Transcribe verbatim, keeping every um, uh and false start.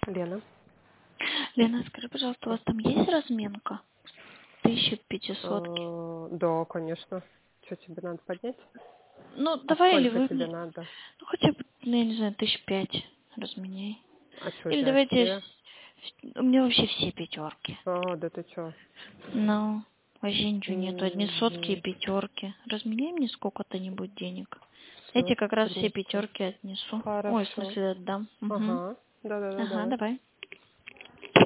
Лена. Лена, скажи, пожалуйста, у вас там есть разменка? тысяча пятисотки. Э, Да, конечно. Что тебе надо поднять? Ну, А давай, или сколько вы тебе мне, надо? ну, хотя бы, ну, я не знаю, тысяч пять разменяй. А что Или взять давайте, все? с- у меня вообще все пятерки. А, да ты что? Ну, вообще ничего нету, одни сотки и пятерки. Разменяй мне сколько-то-нибудь денег. Я Все, тебе как раз все секундочку. пятерки отнесу. Ой, в Хорошо. смысле, отдам. Угу. Ага. Да-да-да, Ага, давай. давай.